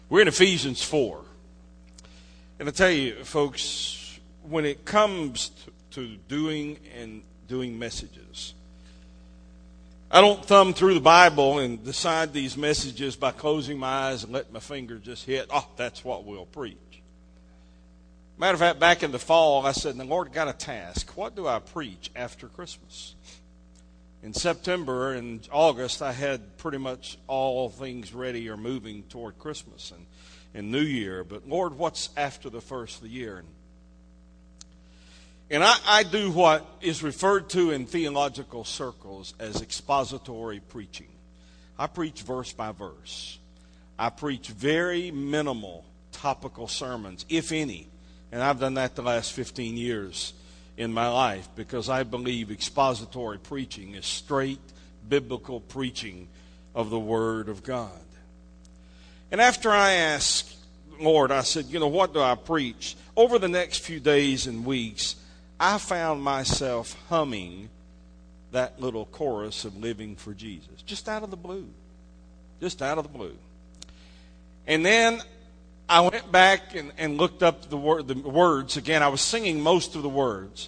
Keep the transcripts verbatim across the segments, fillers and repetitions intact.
We're in Ephesians four. And I tell you, folks, when it comes to, to doing and doing messages, I don't thumb through the Bible and decide these messages by closing my eyes and letting my finger just hit, oh, that's what we'll preach. Matter of fact, back in the fall, I said, the Lord got a task. What do I preach after Christmas? In September and August, I had pretty much all things ready or moving toward Christmas and, and New Year. But Lord, what's after the first of the year? And, and I, I do what is referred to in theological circles as expository preaching. I preach verse by verse. I preach very minimal topical sermons, if any. And I've done that the last fifteen years in my life, because I believe expository preaching is straight biblical preaching of the Word of God. And after I asked Lord, I said, you know, what do I preach? Over the next few days and weeks, I found myself humming that little chorus of Living for Jesus, just out of the blue, just out of the blue. And then I went back and, and looked up the, word, the words again. I was singing most of the words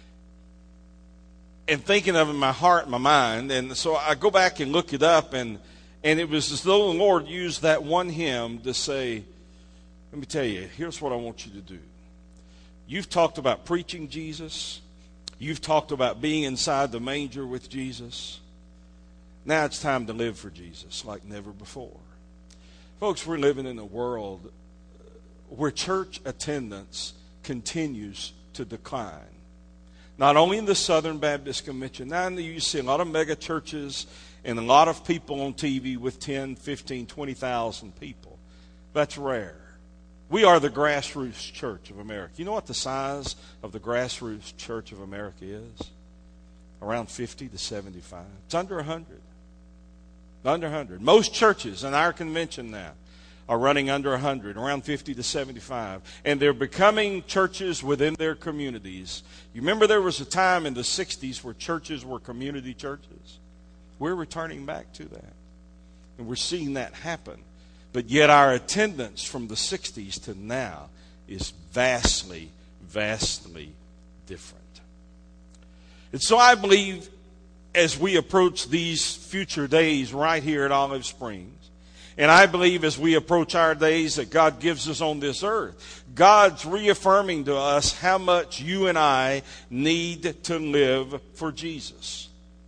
and thinking of them in my heart and my mind. And so I go back and look it up, and, and it was as though the Lord used that one hymn to say, let me tell you, here's what I want you to do. You've talked about preaching Jesus. You've talked about being inside the manger with Jesus. Now it's time to live for Jesus like never before. Folks, we're living in a world where church attendance continues to decline. Not only in the Southern Baptist Convention, now you see a lot of mega churches and a lot of people on T V with ten, fifteen, twenty thousand people. That's rare. We are the grassroots church of America. You know what the size of the grassroots church of America is? Around fifty to seventy-five. It's under one hundred. Under one hundred. Most churches in our convention now are running under one hundred, around fifty to seventy-five. And they're becoming churches within their communities. You remember there was a time in the sixties where churches were community churches? We're returning back to that. And we're seeing that happen. But yet our attendance from the sixties to now is vastly, vastly different. And so I believe as we approach these future days right here at Olive Springs, and I believe as we approach our days that God gives us on this earth, God's reaffirming to us how much you and I need to live for Jesus.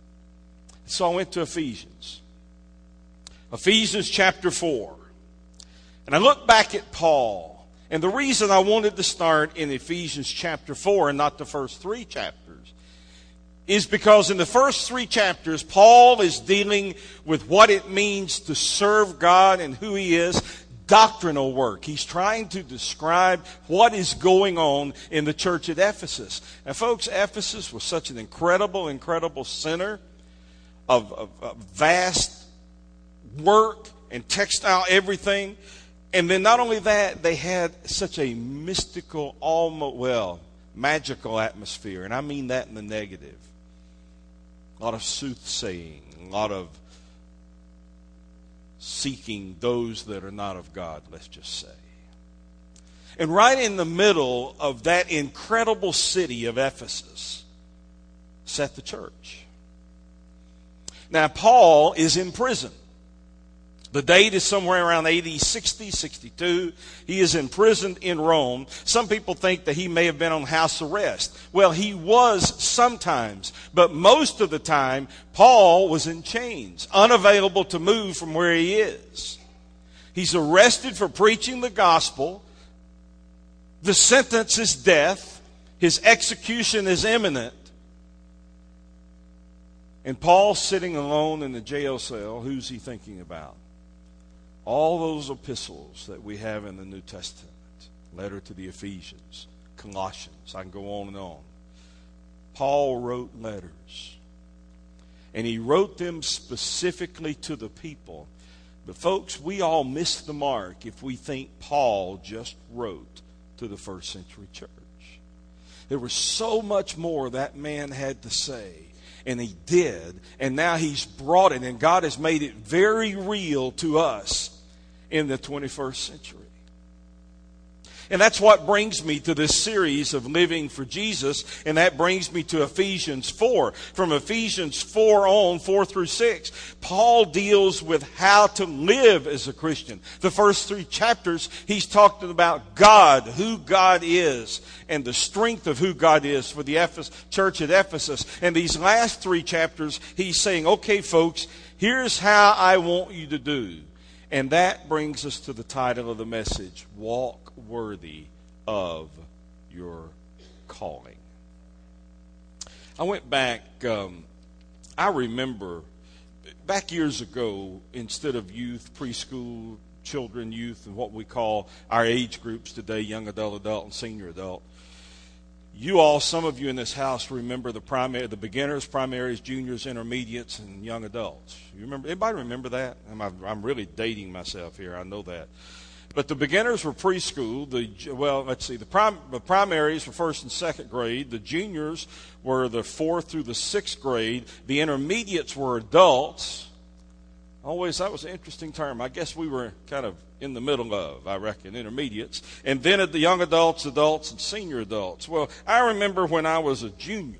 So I went to Ephesians. Ephesians chapter four. And I look back at Paul. And the reason I wanted to start in Ephesians chapter four and not the first three chapters is because in the first three chapters, Paul is dealing with what it means to serve God and who He is, doctrinal work. He's trying to describe what is going on in the church at Ephesus. And folks, Ephesus was such an incredible, incredible center of, of, of vast work and textile everything. And then not only that, they had such a mystical, almost, well, magical atmosphere. And I mean that in the negative. A lot of soothsaying, a lot of seeking those that are not of God, let's just say. And right in the middle of that incredible city of Ephesus sat the church. Now, Paul is in prison. The date is somewhere around A D sixty, sixty-two. He is imprisoned in Rome. Some people think that he may have been on house arrest. Well, he was sometimes, but most of the time, Paul was in chains, unavailable to move from where he is. He's arrested for preaching the gospel. The sentence is death. His execution is imminent. And Paul's sitting alone in the jail cell. Who's he thinking about? All those epistles that we have in the New Testament, letter to the Ephesians, Colossians, I can go on and on. Paul wrote letters. And he wrote them specifically to the people. But folks, we all miss the mark if we think Paul just wrote to the first century church. There was so much more that man had to say. And he did. And now he's brought it. And God has made it very real to us. in the twenty-first century. And that's what brings me to this series of living for Jesus, and that brings me to Ephesians four. From Ephesians four on, four through six, Paul deals with how to live as a Christian. The first three chapters, he's talking about God, who God is, and the strength of who God is for the Ephes- church at Ephesus. And these last three chapters, he's saying, okay, folks, here's how I want you to do. And that brings us to the title of the message, Walk Worthy of Your Calling. I went back, um, I remember back years ago, instead of youth, preschool, children, youth, and what we call our age groups today, young adult, adult, and senior adult, you all, some of you in this house remember the primary, the beginners, primaries, juniors, intermediates, and young adults. You remember? Anybody remember that? I'm, I'm really dating myself here. I know that. But the beginners were preschool. The well, let's see. The, prim, the primaries were first and second grade. The juniors were the fourth through the sixth grade. The intermediates were adults. Always, that was an interesting term. I guess we were kind of in the middle of, I reckon, intermediates. And then at the young adults, adults, and senior adults. Well, I remember when I was a junior,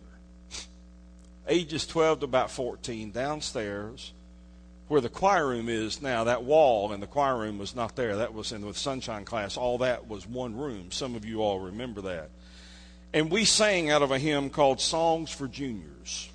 ages twelve to about fourteen, downstairs, where the choir room is now, that wall in the choir room was not there. That was in the Sunshine class. All that was one room. Some of you all remember that. And we sang out of a hymn called Songs for Juniors.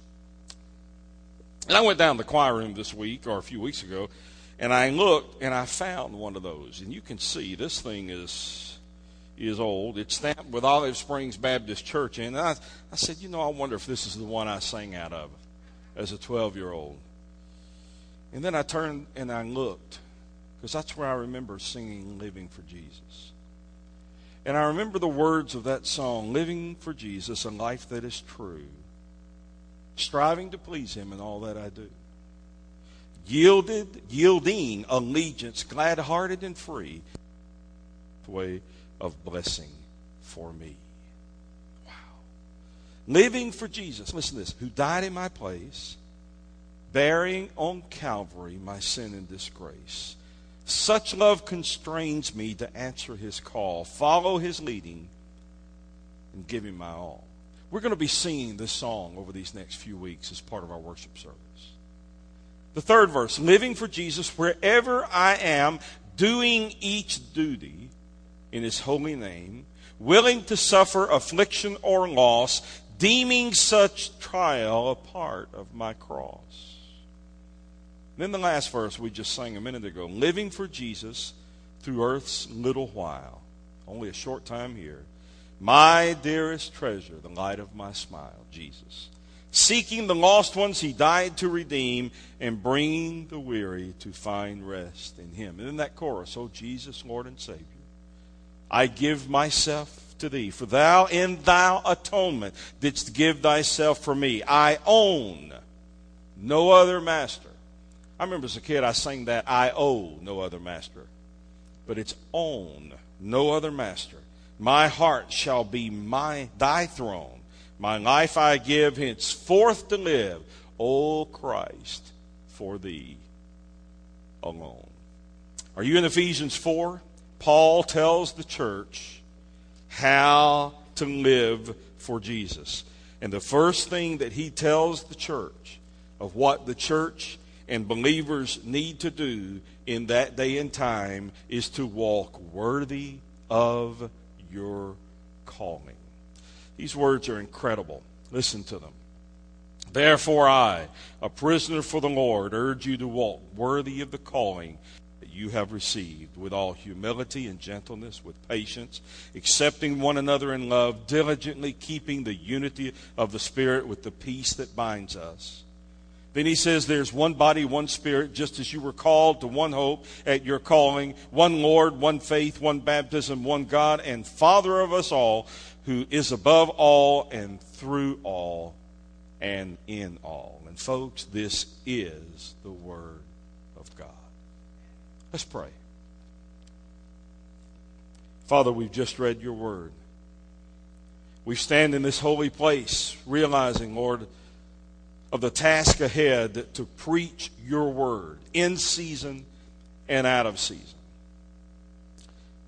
And I went down to the choir room this week, or a few weeks ago, and I looked, and I found one of those. And you can see this thing is is old. It's stamped with Olive Springs Baptist Church. And I, I said, you know, I wonder if this is the one I sang out of as a twelve-year-old. And then I turned and I looked, because that's where I remember singing Living for Jesus. And I remember the words of that song, Living for Jesus, a life that is true, striving to please Him in all that I do. Yielded, yielding allegiance, glad-hearted and free, way of blessing for me. Wow. Living for Jesus, listen to this, who died in my place, bearing on Calvary my sin and disgrace. Such love constrains me to answer His call, follow His leading, and give Him my all. We're going to be singing this song over these next few weeks as part of our worship service. The third verse, living for Jesus wherever I am, doing each duty in His holy name, willing to suffer affliction or loss, deeming such trial a part of my cross. Then the last verse we just sang a minute ago, living for Jesus through earth's little while, only a short time here, my dearest treasure, the light of my smile, Jesus. Seeking the lost ones He died to redeem, and bringing the weary to find rest in Him. And in that chorus, oh Jesus, Lord and Savior, I give myself to Thee, for Thou in Thou atonement didst give Thyself for me. I own no other master. I remember as a kid I sang that, I owe no other master. But it's own no other master. My heart shall be my Thy throne. My life I give henceforth to live, O Christ, for Thee alone. Are you in Ephesians four? Paul tells the church how to live for Jesus. And the first thing that he tells the church of what the church and believers need to do in that day and time is to walk worthy of your calling. These words are incredible. Listen to them. Therefore I, a prisoner for the Lord, urge you to walk worthy of the calling that you have received, with all humility and gentleness, with patience, accepting one another in love, diligently keeping the unity of the Spirit with the peace that binds us. Then he says there's one body, one Spirit, just as you were called to one hope at your calling, one Lord, one faith, one baptism, one God and Father of us all, who is above all and through all and in all. And folks, this is the Word of God. Let's pray. Father, we've just read your Word. We stand in this holy place realizing, Lord, of the task ahead to preach your Word in season and out of season.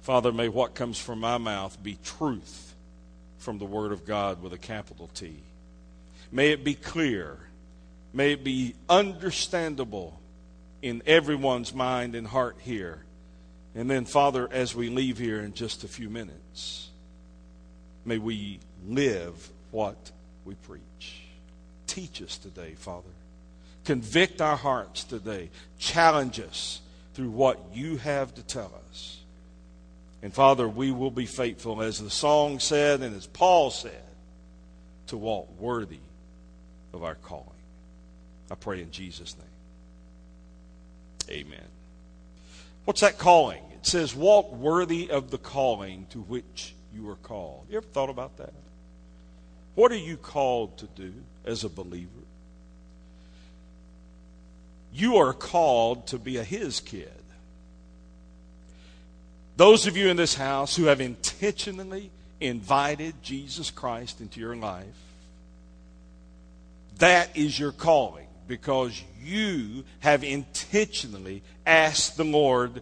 Father, may what comes from my mouth be truth from the Word of God with a capital T. May it be clear. May it be understandable in everyone's mind and heart here. And then, Father, as we leave here in just a few minutes, may we live what we preach. Teach us today, Father. Convict our hearts today. Challenge us through what you have to tell us. And Father, we will be faithful, as the song said and as Paul said, to walk worthy of our calling. I pray in Jesus' name. Amen. What's that calling? It says, walk worthy of the calling to which you are called. You ever thought about that? What are you called to do as a believer? You are called to be a His kid. Those of you in this house who have intentionally invited Jesus Christ into your life, that is your calling, because you have intentionally asked the Lord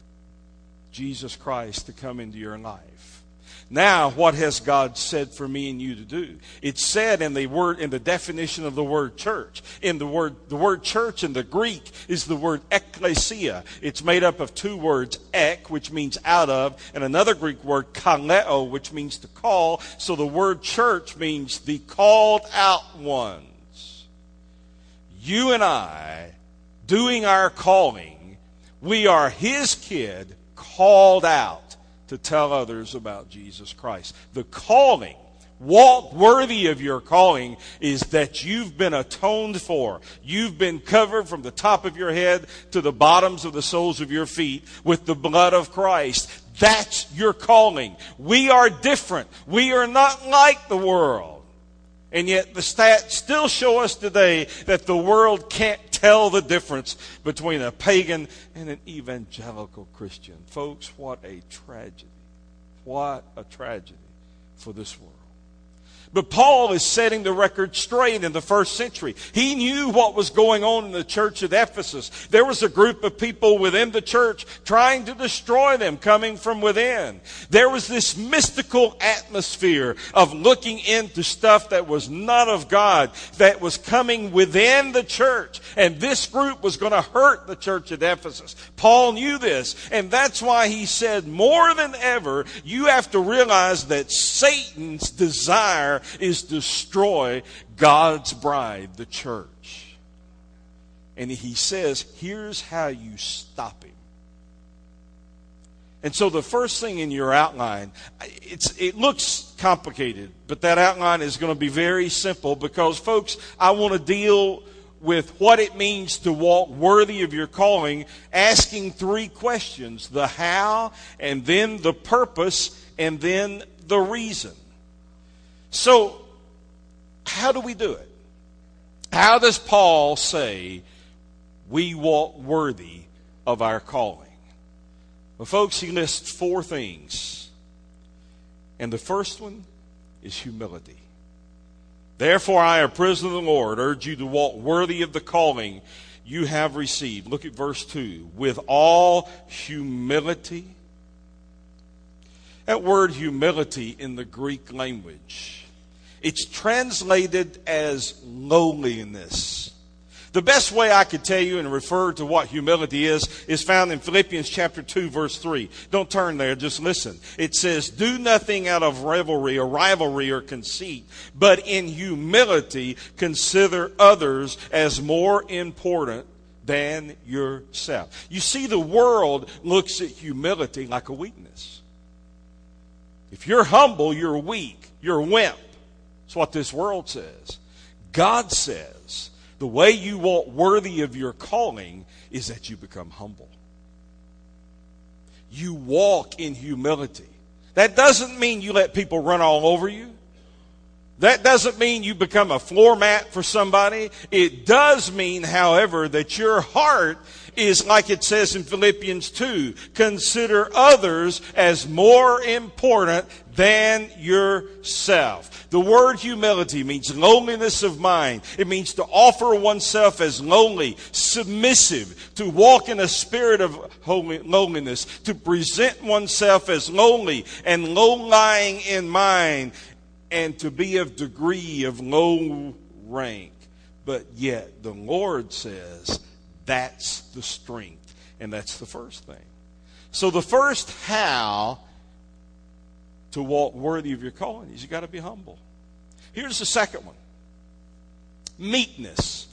Jesus Christ to come into your life. Now, what has God said for me and you to do? It's said in the word, in the definition of the word church. In the word, the word church in the Greek is the word ekklesia. It's made up of two words, ek, which means out of, and another Greek word, kaleo, which means to call. So the word church means the called out ones. You and I, doing our calling, we are His kid, called out to tell others about Jesus Christ. The calling, walk worthy of your calling, is that you've been atoned for. You've been covered from the top of your head to the bottoms of the soles of your feet with the blood of Christ. That's your calling. We are different. We are not like the world. And yet the stats still show us today that the world can't tell the difference between a pagan and an evangelical Christian. Folks, what a tragedy. What a tragedy for this world. But Paul is setting the record straight in the first century. He knew what was going on in the church at Ephesus. There was a group of people within the church trying to destroy them, coming from within. There was this mystical atmosphere of looking into stuff that was not of God, that was coming within the church. And this group was going to hurt the church at Ephesus. Paul knew this, and that's why he said, more than ever, you have to realize that Satan's desire is destroy God's bride, the church. And he says, here's how you stop him. And so the first thing in your outline, it's, it looks complicated, but that outline is going to be very simple, because, folks, I want to deal with what it means to walk worthy of your calling, asking three questions: the how, and then the purpose, and then the reason. So, how do we do it? How does Paul say we walk worthy of our calling? Well, folks, he lists four things. And the first one is humility. Therefore, I, a prisoner of the Lord, urge you to walk worthy of the calling you have received. Look at verse two. With all humility. That word humility in the Greek language, it's translated as lowliness. The best way I could tell you and refer to what humility is, is found in Philippians chapter two, verse three. Don't turn there, just listen. It says, do nothing out of revelry or rivalry or conceit, but in humility consider others as more important than yourself. You see, the world looks at humility like a weakness. If you're humble, you're weak. You're a wimp. That's what this world says. God says the way you walk worthy of your calling is that you become humble. You walk in humility. That doesn't mean you let people run all over you. That doesn't mean you become a floor mat for somebody. It does mean, however, that your heart is like it says in Philippians two, consider others as more important than yourself. The word humility means lowliness of mind. It means to offer oneself as lowly, submissive, to walk in a spirit of holy, lowliness, to present oneself as lowly and low-lying in mind, and to be of degree of low rank. But yet the Lord says that's the strength, and that's the first thing. So the first how to walk worthy of your calling is you got to be humble. Here's the second one. Meekness.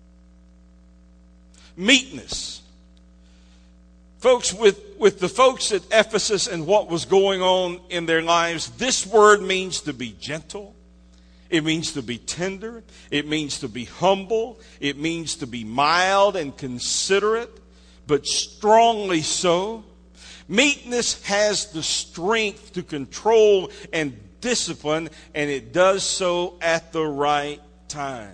Meekness. Folks, with, with the folks at Ephesus and what was going on in their lives, this word means to be gentle. It means to be tender. It means to be humble. It means to be mild and considerate, but strongly so. Meekness has the strength to control and discipline, and it does so at the right time.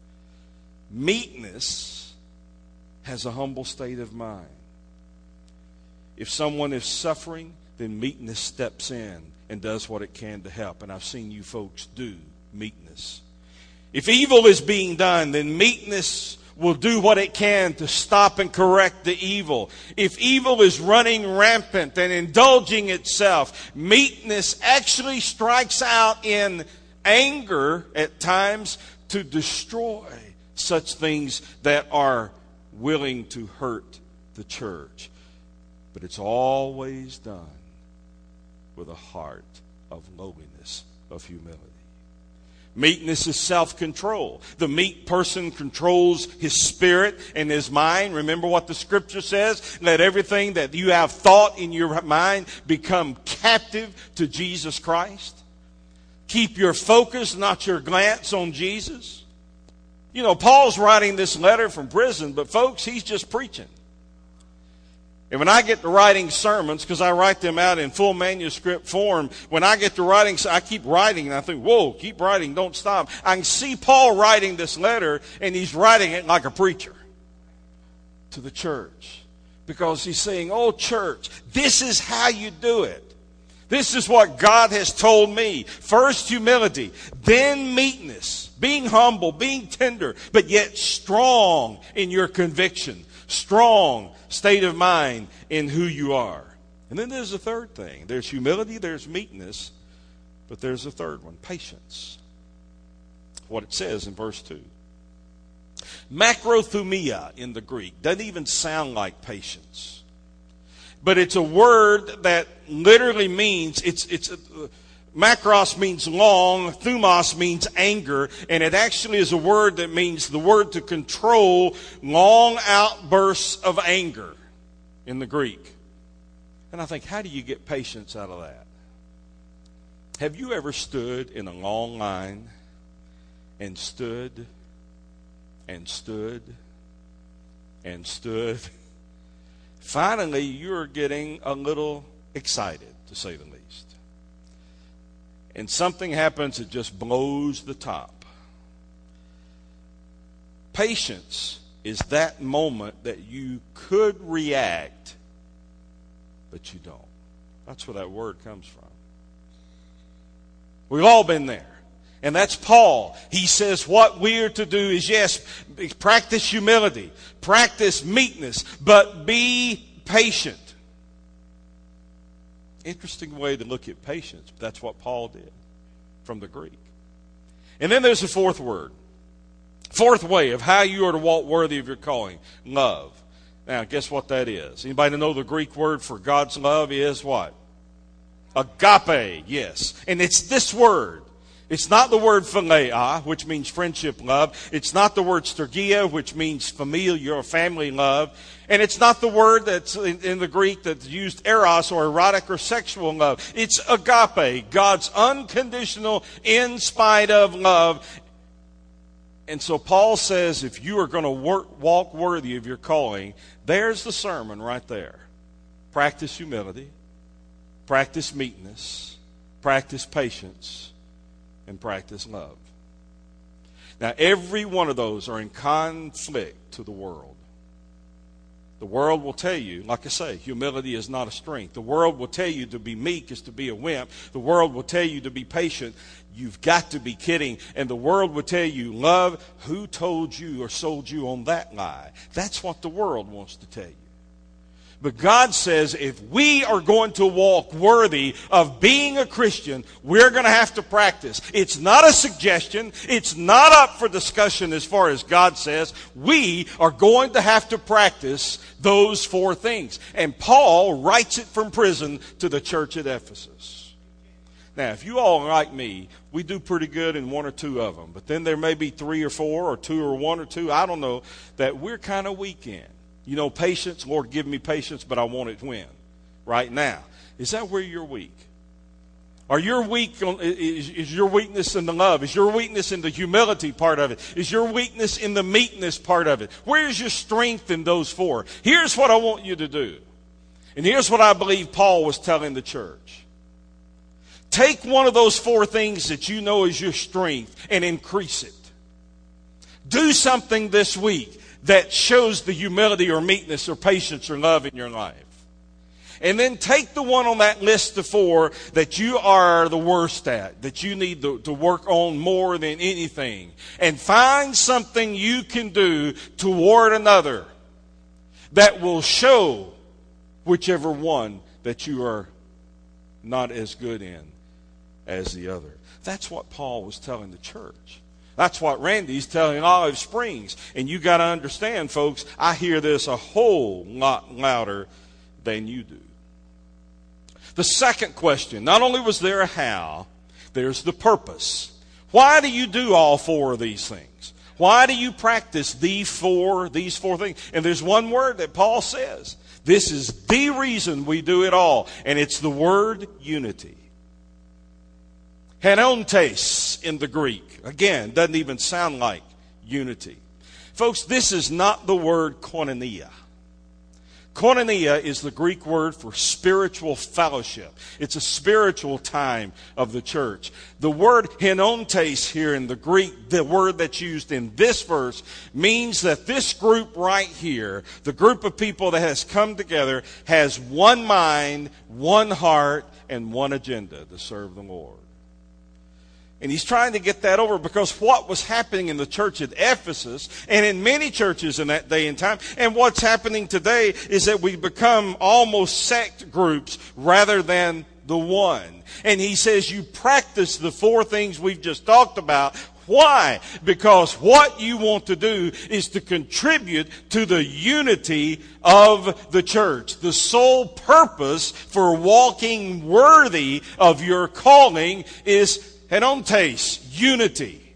Meekness has a humble state of mind. If someone is suffering, then meekness steps in and does what it can to help. And I've seen you folks do meekness. If evil is being done, then meekness will do what it can to stop and correct the evil. If evil is running rampant and indulging itself, meekness actually strikes out in anger at times to destroy such things that are willing to hurt the church. But it's always done with a heart of lowliness, of humility. Meekness is self-control. The meek person controls his spirit and his mind. Remember what the scripture says? Let everything that you have thought in your mind become captive to Jesus Christ. Keep your focus, not your glance, on Jesus. You know, Paul's writing this letter from prison, but folks, he's just preaching. And when I get to writing sermons, because I write them out in full manuscript form, when I get to writing, I keep writing, and I think, whoa, keep writing, don't stop. I can see Paul writing this letter, and he's writing it like a preacher to the church. Because he's saying, oh, church, this is how you do it. This is what God has told me. First, humility, then meekness, being humble, being tender, but yet strong in your conviction. Strong state of mind in who you are. And then there's a third thing. There's humility, there's meekness, but there's a third one, patience. What it says in verse two. Macrothumia in the Greek doesn't even sound like patience. But it's a word that literally means, it's it's uh, macros means long, thumos means anger, and it actually is a word that means the word to control long outbursts of anger in the Greek. And I think, how do you get patience out of that? Have you ever stood in a long line and stood and stood and stood? Finally, you're getting a little excited, to say the least. And something happens that just blows the top. Patience is that moment that you could react, but you don't. That's where that word comes from. We've all been there. And that's Paul. He says what we are to do is, yes, practice humility, practice meekness, but be patient. Interesting way to look at patience, but that's what Paul did from the Greek. And then there's a fourth word. Fourth way of how you are to walk worthy of your calling. Love. Now, guess what that is? Anybody know the Greek word for God's love is what? Agape, yes. And it's this word. It's not the word philia, which means friendship love. It's not the word stergia, which means familial or family love. And it's not the word that's in, in the Greek that's used eros or erotic or sexual love. It's agape, God's unconditional, in spite of love. And so Paul says if you are going to work, walk worthy of your calling, there's the sermon right there. Practice humility, practice meekness, practice patience, and practice love. Now, every one of those are in conflict to the world. The world will tell you, like I say, humility is not a strength. The world will tell you to be meek is to be a wimp. The world will tell you to be patient. You've got to be kidding. And the world will tell you, love, who told you or sold you on that lie? That's what the world wants to tell you. But God says if we are going to walk worthy of being a Christian, we're going to have to practice. It's not a suggestion. It's not up for discussion as far as God says. We are going to have to practice those four things. And Paul writes it from prison to the church at Ephesus. Now, if you all are like me, we do pretty good in one or two of them. But then there may be three or four or two or one or two, I don't know, that we're kind of weak in. You know, patience, Lord, give me patience, but I want it when? Right now. Is that where you're weak? Are your weak on, is, is your weakness in the love? Is your weakness in the humility part of it? Is your weakness in the meekness part of it? Where's your strength in those four? Here's what I want you to do. And here's what I believe Paul was telling the church. Take one of those four things that you know is your strength and increase it. Do something this week that shows the humility or meekness or patience or love in your life. And then take the one on that list of four that you are the worst at, that you need to, to work on more than anything, and find something you can do toward another that will show whichever one that you are not as good in as the other. That's what Paul was telling the church. That's what Randy's telling Olive Springs. And you got to understand, folks, I hear this a whole lot louder than you do. The second question, not only was there a how, there's the purpose. Why do you do all four of these things? Why do you practice these four, these four things? And there's one word that Paul says. This is the reason we do it all. And it's the word unity. Henontes in the Greek. Again, doesn't even sound like unity. Folks, this is not the word koinonia. Koinonia is the Greek word for spiritual fellowship. It's a spiritual time of the church. The word henontes here in the Greek, the word that's used in this verse, means that this group right here, the group of people that has come together, has one mind, one heart, and one agenda to serve the Lord. And he's trying to get that over because what was happening in the church at Ephesus and in many churches in that day and time, and what's happening today is that we become almost sect groups rather than the one. And he says you practice the four things we've just talked about. Why? Because what you want to do is to contribute to the unity of the church. The sole purpose for walking worthy of your calling is henontes, unity.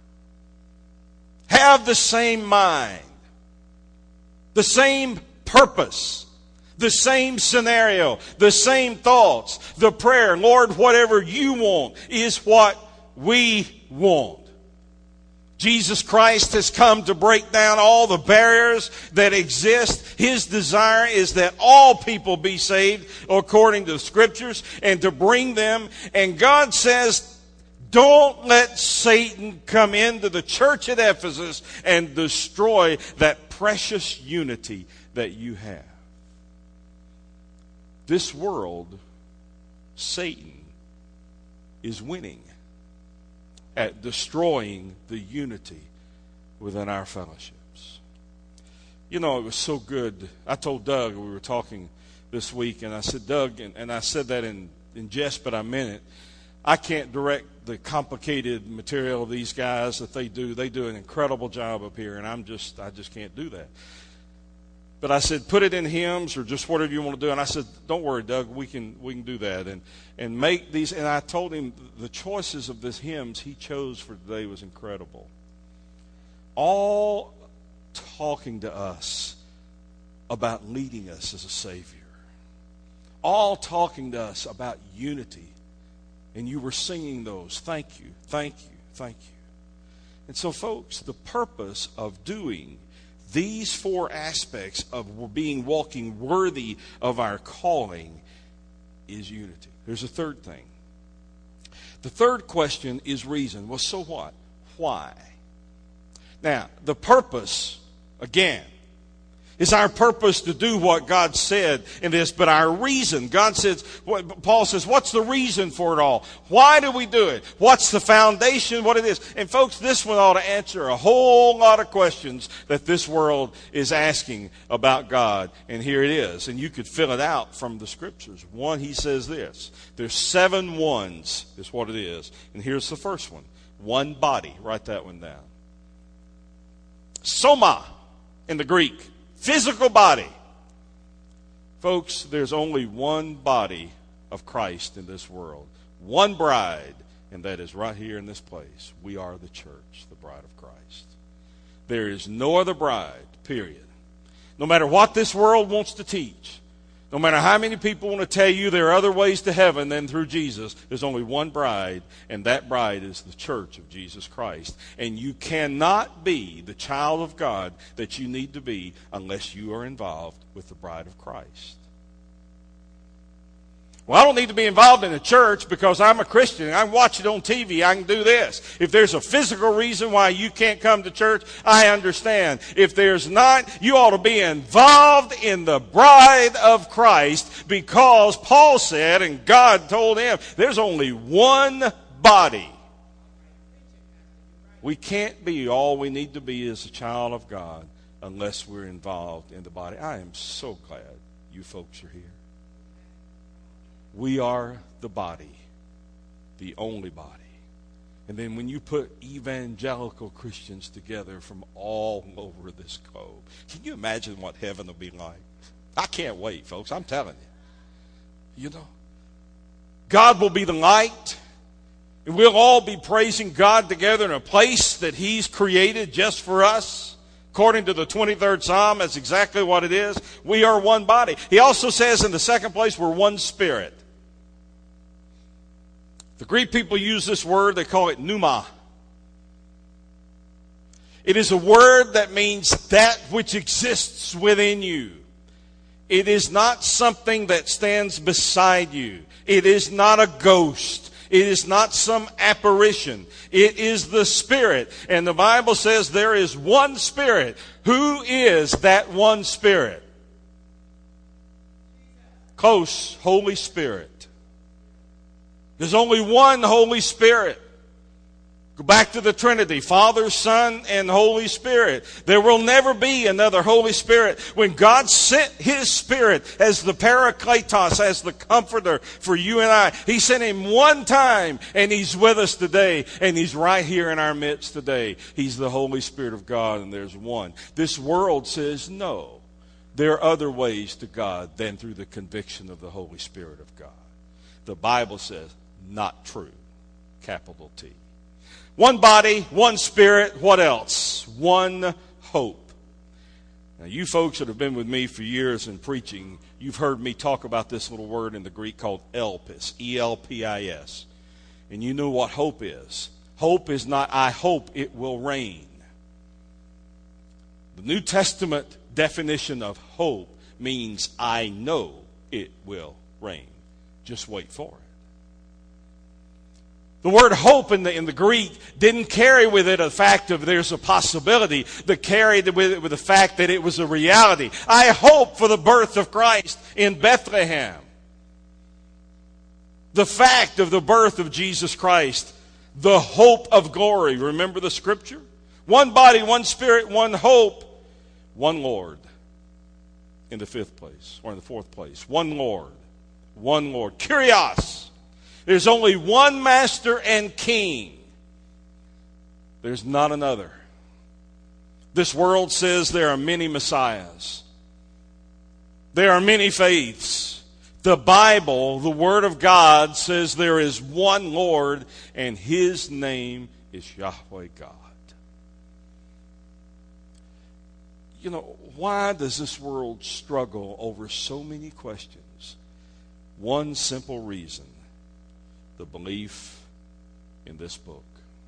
Have the same mind, the same purpose, the same scenario, the same thoughts. The prayer, Lord, whatever you want is what we want. Jesus Christ has come to break down all the barriers that exist. His desire is that all people be saved according to the Scriptures and to bring them. And God says, don't let Satan come into the church at Ephesus and destroy that precious unity that you have. This world, Satan, is winning at destroying the unity within our fellowships. You know, it was so good. I told Doug, we were talking this week, and I said, Doug, and, and I said that in, in jest, but I meant it. I can't direct the complicated material of these guys that they do. They do an incredible job up here, and I'm just, I just can't do that. But I said, put it in hymns or just whatever you want to do. And I said, don't worry, Doug, we can we can do that. And and make these. And I told him the choices of the hymns he chose for today was incredible. All talking to us about leading us as a Savior. All talking to us about unity. And you were singing those. Thank you, thank you, thank you. And so, folks, the purpose of doing these four aspects of being walking worthy of our calling is unity. There's a third thing. The third question is reason. Well, so what? Why? Now, the purpose, again, It's our purpose to do what God said in this, but our reason. God says, Paul says, what's the reason for it all? Why do we do it? What's the foundation? What it is? And folks, this one ought to answer a whole lot of questions that this world is asking about God. And here it is. And you could fill it out from the scriptures. One, he says this. There's seven ones is what it is. And here's the first one. One body. Write that one down. Soma in the Greek. Physical body. Folks, there's only one body of Christ in this world. One bride, and that is right here in this place. We are the church, the bride of Christ. There is no other bride, period. No matter what this world wants to teach, no matter how many people want to tell you there are other ways to heaven than through Jesus, there's only one bride, and that bride is the church of Jesus Christ. And you cannot be the child of God that you need to be unless you are involved with the bride of Christ. Well, I don't need to be involved in a church because I'm a Christian. I can watch it on T V. I can do this. If there's a physical reason why you can't come to church, I understand. If there's not, you ought to be involved in the bride of Christ because Paul said, and God told him, there's only one body. We can't be all we need to be as a child of God unless we're involved in the body. I am so glad you folks are here. We are the body, the only body. And then when you put evangelical Christians together from all over this globe, can you imagine what heaven will be like? I can't wait, folks. I'm telling you. You know, God will be the light, and we'll all be praising God together in a place that He's created just for us. According to the twenty-third Psalm, that's exactly what it is. We are one body. He also says in the second place, we're one spirit. The Greek people use this word, they call it pneuma. It is a word that means that which exists within you. It is not something that stands beside you. It is not a ghost. It is not some apparition. It is the Spirit. And the Bible says there is one Spirit. Who is that one Spirit? Close, Holy Spirit. There's only one Holy Spirit. Go back to the Trinity, Father, Son, and Holy Spirit. There will never be another Holy Spirit. When God sent His Spirit as the Parakletos, as the Comforter for you and I, He sent Him one time, and He's with us today, and He's right here in our midst today. He's the Holy Spirit of God, and there's one. This world says no. There are other ways to God than through the conviction of the Holy Spirit of God. The Bible says, not true. Capital T. One body, one spirit, what else? One hope. Now, you folks that have been with me for years in preaching, you've heard me talk about this little word in the Greek called elpis, E L P I S. And you know what hope is. Hope is not, I hope it will rain. The New Testament definition of hope means, I know it will rain. Just wait for it. The word hope in the, in the Greek didn't carry with it a fact of there's a possibility, that carried with it with the fact that it was a reality. I hope for the birth of Christ in Bethlehem. The fact of the birth of Jesus Christ, the hope of glory. Remember the scripture? One body, one spirit, one hope, one Lord. In the fifth place, or in the fourth place. One Lord, one Lord. Kyrios. There's only one master and king. There's not another. This world says there are many messiahs. There are many faiths. The Bible, the Word of God, says there is one Lord, and His name is Yahweh God. You know, why does this world struggle over so many questions? One simple reason. The belief in this book.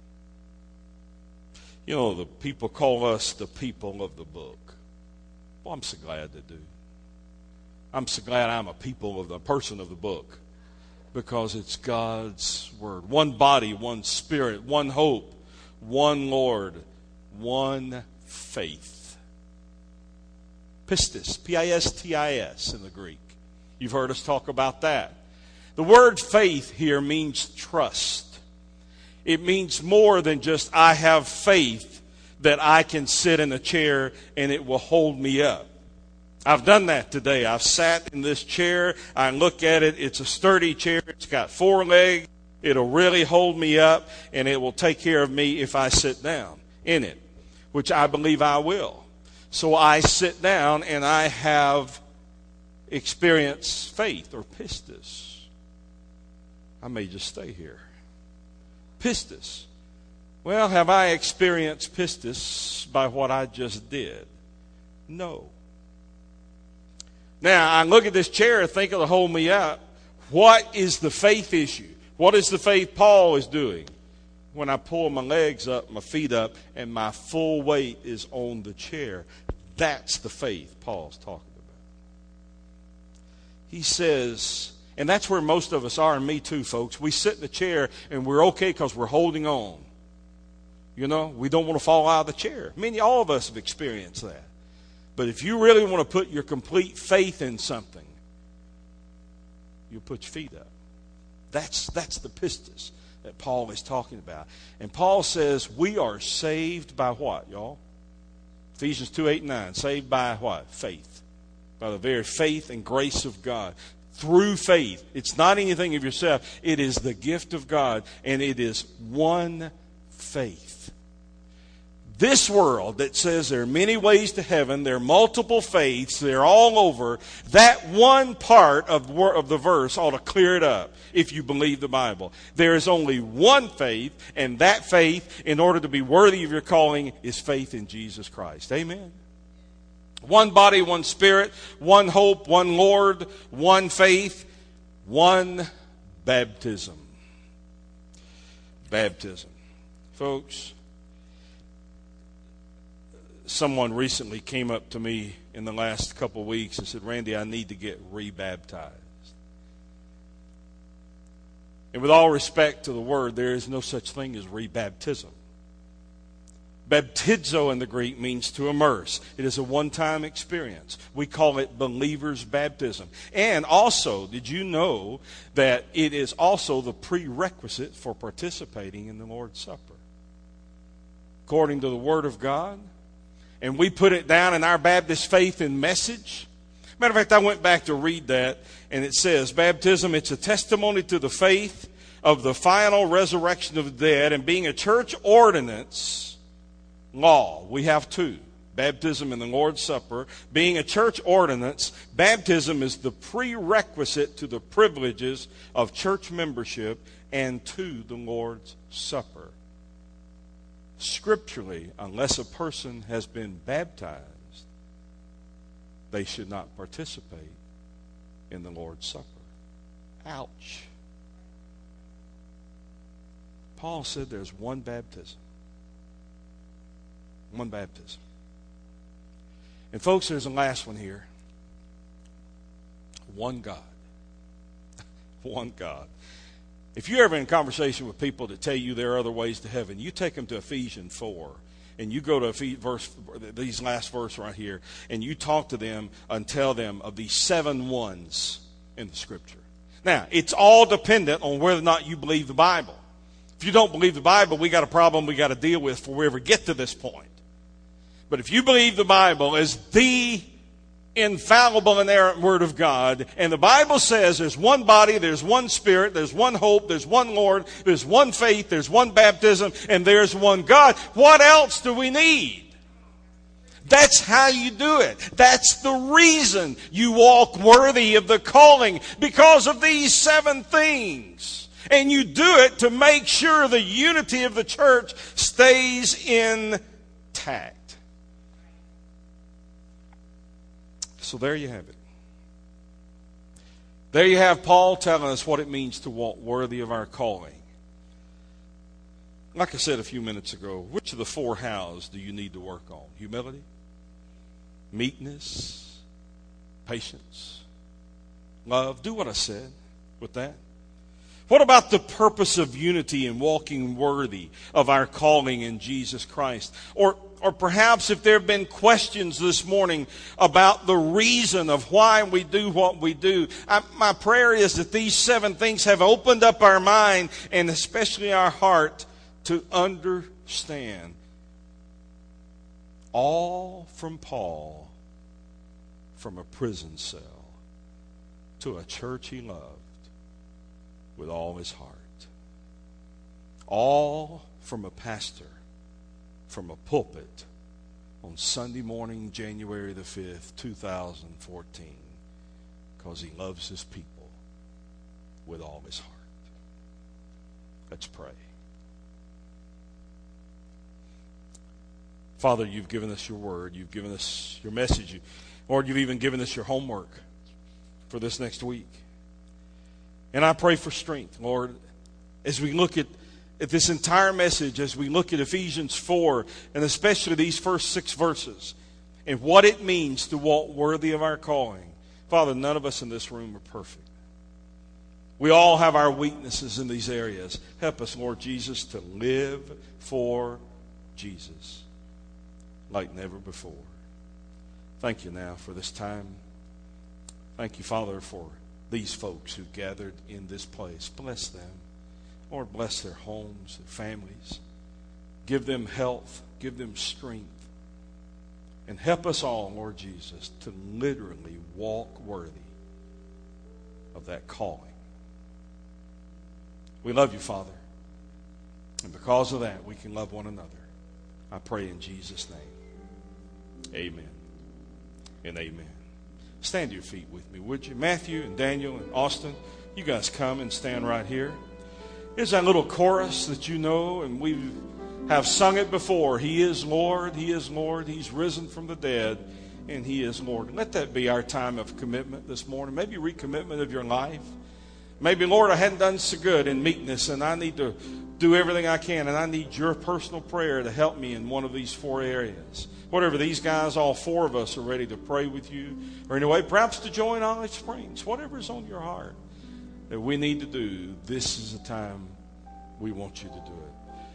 You know, the people call us the people of the book. Well, I'm so glad they do. I'm so glad I'm a people of the person of the book because it's God's word. One body, one spirit, one hope, one Lord, one faith. Pistis, P I S T I S in the Greek. You've heard us talk about that. The word faith here means trust. It means more than just I have faith that I can sit in a chair and it will hold me up. I've done that today. I've sat in this chair. I look at it. It's a sturdy chair. It's got four legs. It'll really hold me up, and it will take care of me if I sit down in it, which I believe I will. So I sit down, and I have experienced faith, or pistis. I may just stay here. Pistis. Well, have I experienced pistis by what I just did? No. Now, I look at this chair and think it'll hold me up. What is the faith issue? What is the faith Paul is doing? When I pull my legs up, my feet up, and my full weight is on the chair. That's the faith Paul's talking about. He says, and that's where most of us are, and me too, folks. We sit in the chair, and we're okay because we're holding on. You know, we don't want to fall out of the chair. I mean, all of us have experienced that. But if you really want to put your complete faith in something, you put your feet up. That's, that's the pistis that Paul is talking about. And Paul says we are saved by what, y'all? Ephesians two, eight, and nine. Saved by what? Faith. By the very faith and grace of God. Through faith. It's not anything of yourself. It is the gift of God. And it is one faith. This world that says there are many ways to heaven, there are multiple faiths, they're all over, that one part of, of the verse ought to clear it up if you believe the Bible. There is only one faith, and that faith, in order to be worthy of your calling, is faith in Jesus Christ. Amen. One body, one spirit, one hope, one Lord, one faith, one baptism. Baptism. Folks, someone recently came up to me in the last couple of weeks and said, Randy, I need to get rebaptized. And with all respect to the word, there is no such thing as rebaptism. Baptizo in the Greek means to immerse. It is a one-time experience. We call it believer's baptism. And also, did you know that it is also the prerequisite for participating in the Lord's Supper? According to the Word of God, and we put it down in our Baptist faith and message. Matter of fact, I went back to read that, and it says, baptism, it's a testimony to the faith of the final resurrection of the dead, and being a church ordinance law. We have two. Baptism and the Lord's Supper. Being a church ordinance, baptism is the prerequisite to the privileges of church membership and to the Lord's Supper. Scripturally, unless a person has been baptized, they should not participate in the Lord's Supper. Ouch. Paul said there's one baptism. One baptism. And folks, there's a last one here. One God. One God. If you're ever in conversation with people that tell you there are other ways to heaven, you take them to Ephesians four, and you go to verse, these last verse right here, and you talk to them and tell them of these seven ones in the Scripture. Now, it's all dependent on whether or not you believe the Bible. If you don't believe the Bible, we got a problem we got to deal with before we ever get to this point. But if you believe the Bible as the infallible, inerrant Word of God, and the Bible says there's one body, there's one Spirit, there's one hope, there's one Lord, there's one faith, there's one baptism, and there's one God, what else do we need? That's how you do it. That's the reason you walk worthy of the calling, because of these seven things. And you do it to make sure the unity of the church stays intact. So there you have it. There you have Paul telling us what it means to walk worthy of our calling. Like I said a few minutes ago, which of the four hows do you need to work on? Humility, meekness, patience, love. Do what I said with that. What about the purpose of unity and walking worthy of our calling in Jesus Christ? Or, or perhaps if there have been questions this morning about the reason of why we do what we do, I, my prayer is that these seven things have opened up our mind and especially our heart to understand. All from Paul, from a prison cell to a church he loved with all his heart. All from a pastor, from a pulpit on Sunday morning, January the fifth, two thousand fourteen, because he loves his people with all his heart. Let's pray. Father, you've given us your word. You've given us your message. Lord, you've even given us your homework for this next week. And I pray for strength, Lord, as we look at, at this entire message, as we look at Ephesians four, and especially these first six verses, and what it means to walk worthy of our calling. Father, none of us in this room are perfect. We all have our weaknesses in these areas. Help us, Lord Jesus, to live for Jesus like never before. Thank you now for this time. Thank you, Father, for these folks who gathered in this place. Bless them. Lord, bless their homes, their families. Give them health. Give them strength. And help us all, Lord Jesus, to literally walk worthy of that calling. We love you, Father. And because of that, we can love one another. I pray in Jesus' name. Amen and amen. Stand to your feet with me, would you? Matthew and Daniel and Austin, you guys come and stand right here. Here's that little chorus that you know, and we have sung it before. He is Lord, He is Lord, He's risen from the dead, and He is Lord. Let that be our time of commitment this morning. Maybe recommitment of your life. Maybe, Lord, I hadn't done so good in meekness, and I need to do everything I can, and I need your personal prayer to help me in one of these four areas. Whatever these guys, all four of us are ready to pray with you, or anyway, perhaps to join Olive Springs. Whatever's on your heart that we need to do, this is the time we want you to do it.